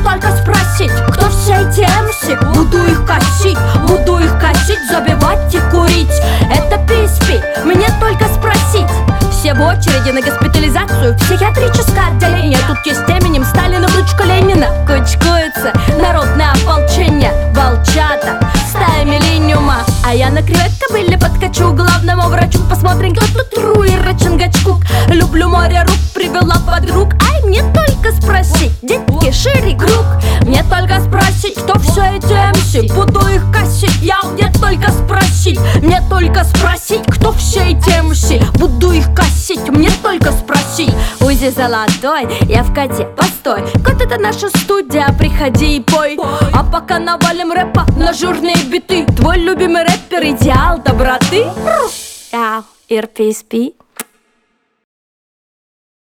только спросить, кто все эти МС. Буду их косить, забивать и курить. Это PSP, мне только спросить. Все в очереди на госпитализацию в психиатрическое отделение. Тут есть именем Сталина, внучка Ленина. Кучкуется народное ополчение, волчата, стая миллениума. А я на креветке кобыле подкачу главному врачу. Посмотрим, кто тут Руира Чингачгук. Люблю море рук, привела подруг. Ай, мне только спросить, детки, шире круг. Мне только спросить, кто все эти МС. Буду их косить, мне только спросить. Мне только спросить, кто все эти МС. Буду их косить, мне только спросить. Узи золотой, я в коте, постой. Кот, это наша студия, приходи и пой. А пока навалим рэпа на жирные биты. Твой любимый рэпер, идеал доброты. RPSP.